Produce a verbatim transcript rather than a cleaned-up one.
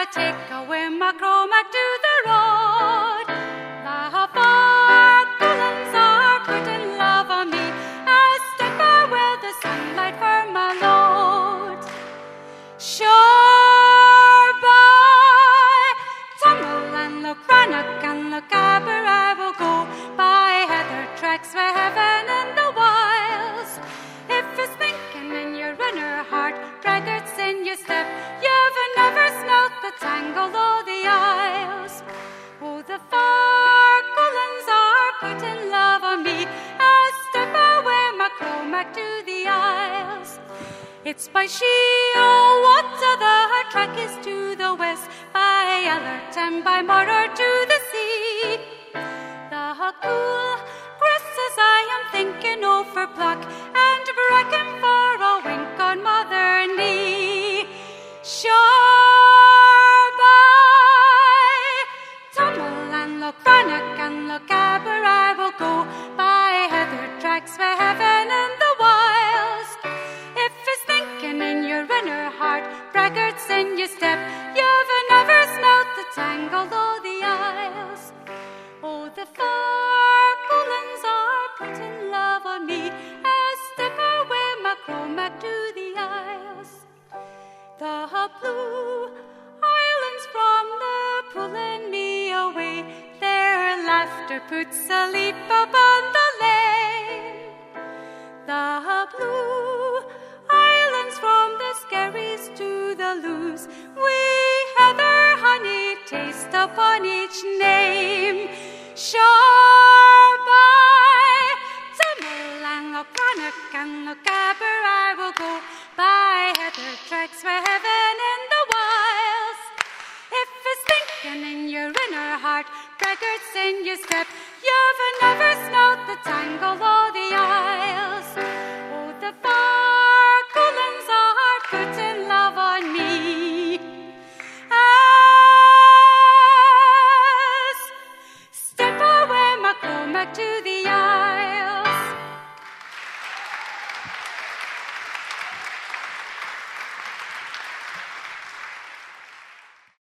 I take away my Cromac to the road. The far Cullens are putting love on me. I step out with the sunlight for my load. Sure by Tumble and Loch Rannoch and Loch Aber I will go, by heather tracks for heaven and the wilds. If it's thinking in your inner heart, braggarts in your step, you've never smelt the tangle o' the isles. Oh, the far Cullens are putting love on me. I step away my Cromac to the isles. It's by Sheowatta the track is to the west, by Allert and by Morar to the sea. The cool grasses I am thinking of for pluck, and bracken for a wink on mother knee. Sure by Tumble and Loch Rannoch and Loch Aber I will go, by heather tracks for heaven and the wilds. If it's thinking in your inner heart, braggarts in your step, you've never smelt the tangle o' the isles. Oh, the far Cullens are putting love on me. I step away my Cromac to the isles. The blue islands from the pulling me away, their laughter puts a leap upon the lane. The blue islands from the Skerries to the Loos, we heather honey taste upon each name. Sure by Tumble and Loch Rannoch and Loch Aber I will go, by heather tracks for heaven and the wilds. If it's thinking in your inner heart, braggarts in your step, you've never smelt the tangle o' the